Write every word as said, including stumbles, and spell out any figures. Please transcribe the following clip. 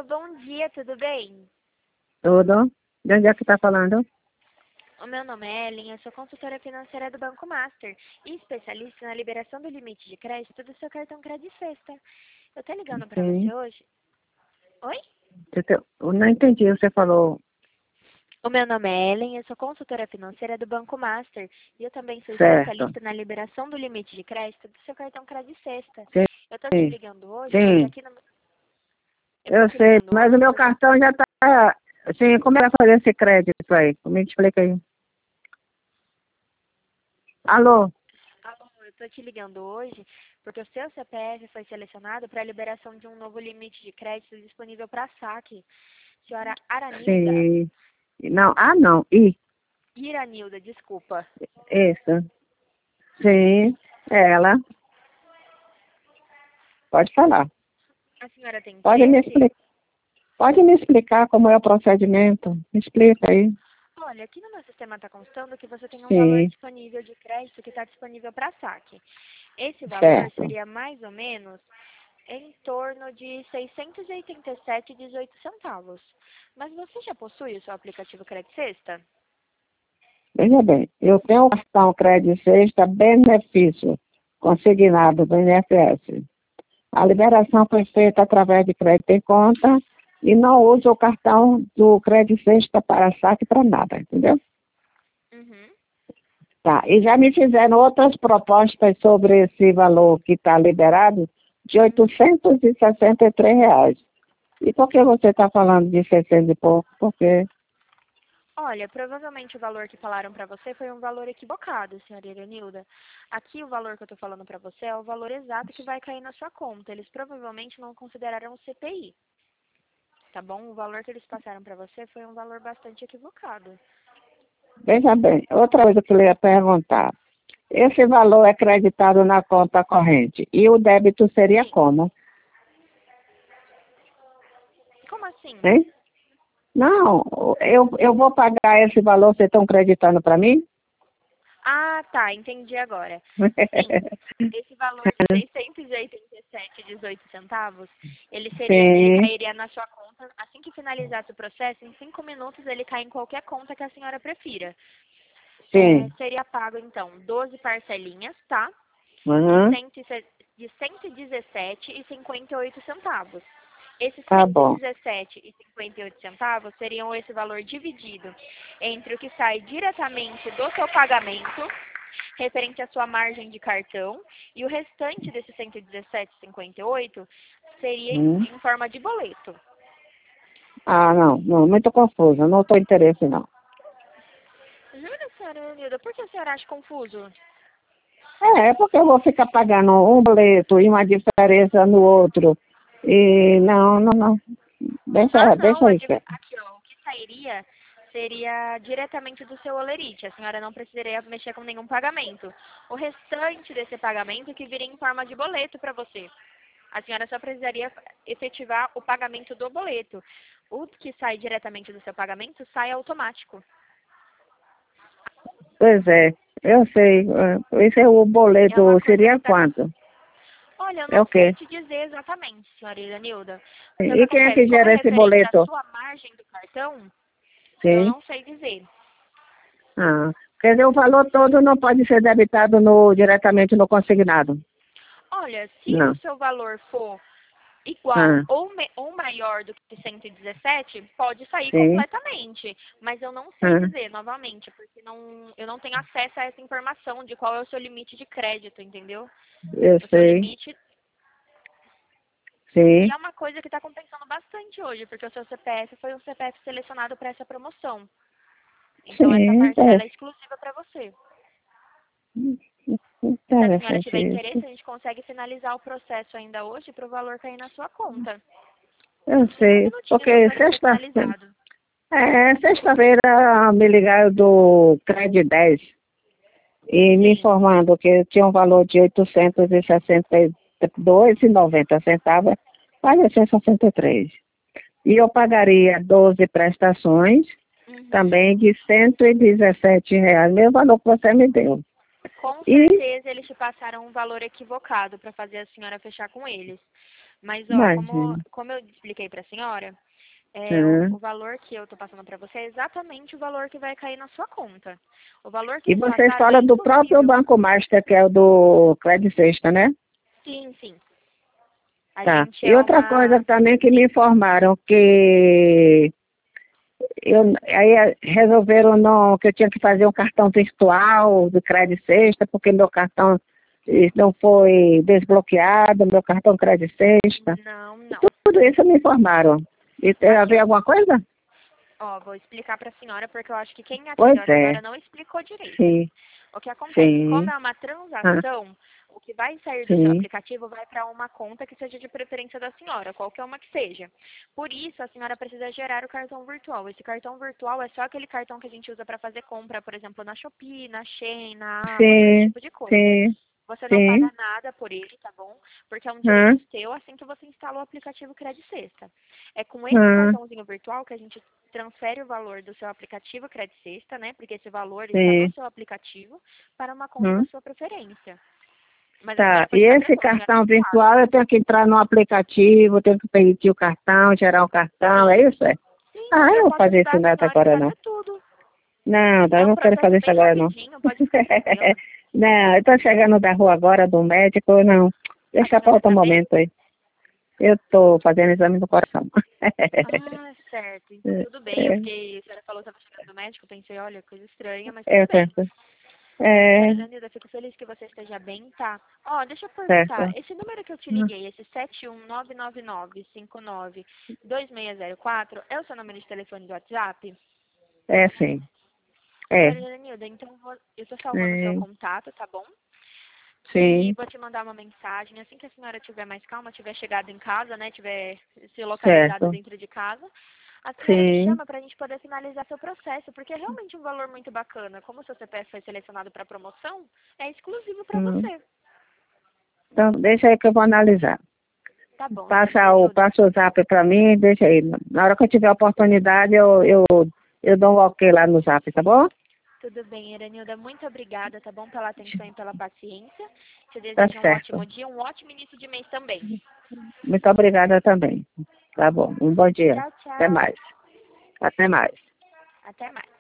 bom dia, tudo bem? Tudo. De onde é que tá falando? O meu nome é Ellen, eu sou consultora financeira do Banco Master e especialista na liberação do limite de crédito do seu cartão Credit Sexta. Eu tô ligando pra Sim. você hoje. Oi? Eu te- eu não entendi, você falou O meu nome é Ellen, eu sou consultora financeira do Banco Master e eu também sou certo. especialista na liberação do limite de crédito do seu cartão Credit Sexta. Eu tô te Sim, ligando hoje porque sim, aqui no... Eu tô eu te sei, ligando mas o hoje meu porque... cartão já tá. Sim, como é que vai fazer esse crédito aí? Me explica aí. Alô? Alô, eu tô te ligando hoje porque o seu C P F foi selecionado para a liberação de um novo limite de crédito disponível para saque. Senhora Aranilda, Sim. Não, ah não, I, Iranilda, desculpa. isso. Sim, ela. Pode falar. A senhora tem Pode me interesse? explicar. Pode me explicar como é o procedimento? Me explica aí. Olha, aqui no meu sistema está constando que você tem um valor Sim, disponível de crédito que está disponível para saque. Esse valor certo. seria mais ou menos em torno de seiscentos e oitenta e sete vírgula dezoito centavos. Mas você já possui o seu aplicativo Credit Sexta? Veja bem, eu tenho um cartão crédito sexta benefício consignado do I N S S. A liberação foi feita através de crédito em conta e não uso o cartão do crédito sexta para saque para nada, entendeu? Uhum. Tá, e já me fizeram outras propostas sobre esse valor que está liberado de oitocentos e sessenta e três reais. E por que você está falando de seiscentos e pouco? Porque, Olha, provavelmente o valor que falaram para você foi um valor equivocado, senhora Irenilda. Aqui o valor que eu estou falando para você é o valor exato que vai cair na sua conta. Eles provavelmente não consideraram o C P I, tá bom? O valor que eles passaram para você foi um valor bastante equivocado. veja bem, outra coisa que eu ia perguntar. Esse valor é creditado na conta corrente e o débito seria Sim. como? Como assim? Hein? Não, eu, eu vou pagar esse valor, vocês estão creditando para mim? Ah, tá, entendi agora. Sim, esse valor de seiscentos e oitenta e sete vírgula dezoito centavos, ele seria, ele Sim, cairia na sua conta assim que finalizasse o processo. Em cinco minutos ele cai em qualquer conta que a senhora prefira. É, sim. seria pago, então, doze parcelinhas, tá? De, Uhum, cento e se- de cento e dezessete e cinquenta e oito centavos. Esses tá cento e bom. dezessete e cinquenta e oito centavos seriam esse valor dividido entre o que sai diretamente do seu pagamento, referente à sua margem de cartão, e o restante desses cento e dezessete e cinquenta e oito seria em, Hum. em forma de boleto. Ah, não, não, muito confuso, não estou interesse não. Jura, senhora Nilda? Por que a senhora acha confuso? É, é porque eu vou ficar pagando um boleto e uma diferença no outro. E não, não, não. Ah, Deixa, não, deixa a aí, di- Fê. aqui, ó, o que sairia seria diretamente do seu olerite. A senhora não precisaria mexer com nenhum pagamento. O restante desse pagamento que viria em forma de boleto para você. A senhora só precisaria efetivar o pagamento do boleto. O que sai diretamente do seu pagamento sai automático. Pois é, eu sei. é, Esse é o É uma boleto, coisa que seria está... quanto? Olha, eu É o não sei quê? te dizer exatamente, senhora Iranilda. Porque o que E quem é acontece? que Como é gera esse referente à boleto? sua margem do cartão, eu Sim. não sei dizer. Ah, quer dizer, o valor todo não pode ser debitado no, diretamente no consignado. Olha, se o Não. seu valor for igual Ah, ou, me, ou maior do que cento e dezessete, pode sair sim. completamente. Mas eu não sei Ah, dizer, novamente, porque não, eu não tenho acesso a essa informação de qual é o seu limite de crédito, entendeu? eu O seu sei. limite. E Sim. é uma coisa que está compensando bastante hoje, porque o seu C P F foi um C P F selecionado para essa promoção. Então essa Sim, parcela inter- é exclusiva para você. Se a senhora interessante tiver interesse, isso. a gente consegue finalizar o processo ainda hoje para o valor cair na sua conta. Eu Cinco sei, minutinhos já porque para ser sexta, finalizado. é, sexta-feira me ligaram do Cred dez e me Sim. informando que tinha um valor de oitocentos e sessenta e dois e noventa centavos, quase sessenta e três. E eu pagaria doze prestações, Uhum. também de cento e dezessete reais, mesmo valor que você me deu. Com E, certeza eles te passaram um valor equivocado para fazer a senhora fechar com eles. Mas, ó, como, Imagina. como eu expliquei para a senhora, é, o, Hum. o valor que eu estou passando para você é exatamente o valor que vai cair na sua conta. O valor que E eles vocês passaram é falam do próprio impossível. Banco Master, que é o do Credit Sexta, né? Sim, sim. A Tá. gente E é outra coisa uma... também que me informaram que eu, aí eh, resolveram não, que eu tinha que fazer um cartão virtual do Credit Sexta, porque meu cartão eh, não foi desbloqueado, meu cartão Credit Sexta. Não, E não. tudo isso me informaram. E tem a Aqui, ver ó. alguma coisa? Ó, vou explicar para a senhora, porque eu acho que quem Pois atendeu a é. senhora não explicou direito. Sim, O que acontece? Como sim, é uma ah, transação, o que vai sair do seu sim, aplicativo vai para uma conta que seja de preferência da senhora, qualquer uma que seja. Por isso, a senhora precisa gerar o cartão virtual. Esse cartão virtual é só aquele cartão que a gente usa para fazer compra, por exemplo, na Shopee, na Shein, na Amazon, esse sim, tipo de coisa. sim, Você não sim, paga nada por ele, tá bom? Porque é um ah, direito seu assim que você instala o aplicativo Credit Sexta. É com esse ah, cartãozinho virtual que a gente transfere o valor do seu aplicativo Credit Sexta, né? Porque esse valor está no sim, seu aplicativo para uma conta da hum. sua preferência. Mas a Tá, senhora e pode ficar esse tranquila, a senhora cartão não paga. virtual eu tenho que entrar no aplicativo, tenho que pedir o cartão, gerar o cartão, é Sim, isso? É? sim, Ah, eu eu vou posso fazer ajudar isso a nada senhora a agora não. fazer tudo. Não, tá, É eu um não quero processo fazer isso bem agora não. rapidinho, pode ficar tranquila. Não, eu tô chegando da rua agora, do médico, não. A Deixa para senhora outro tá bem? momento aí. Eu tô fazendo exame do coração. Ah, certo. Então tudo bem. Eu É, fiquei, a senhora falou que estava chegando do médico, eu pensei, olha, coisa estranha, mas é, tudo é, bem. certo. Senhora É, Danilda, fico feliz que você esteja bem, tá? Ó, deixa eu perguntar, certo. esse número que eu te Hum, liguei, esse sete um nove nove nove cinco nove dois seis zero quatro, é o seu número de telefone do WhatsApp? É sim. É, Senhora Danilda, então eu vou- eu tô salvando o seu é, contato, tá bom? E sim, vou te mandar uma mensagem, assim que a senhora tiver mais calma, tiver chegado em casa, né, tiver se localizado certo. dentro de casa, a senhora me Sim. chama para a gente poder finalizar seu processo, porque é realmente um valor muito bacana. Como o seu C P F foi selecionado para promoção, é exclusivo para Hum. você. Então, deixa aí que eu vou analisar. Tá bom, senhora Passa o, Irenilda. passa o zap para mim, deixa aí. Na hora que eu tiver oportunidade, eu, eu, eu dou um ok lá no zap, tá bom? Tudo bem, Irenilda. Muito obrigada, tá bom, pela atenção e pela paciência. Te Tá desejo um certo. ótimo dia, um ótimo início de mês também. Muito obrigada também. Tá bom. Um bom dia. Tchau, Até tchau. mais. Até mais. Até mais.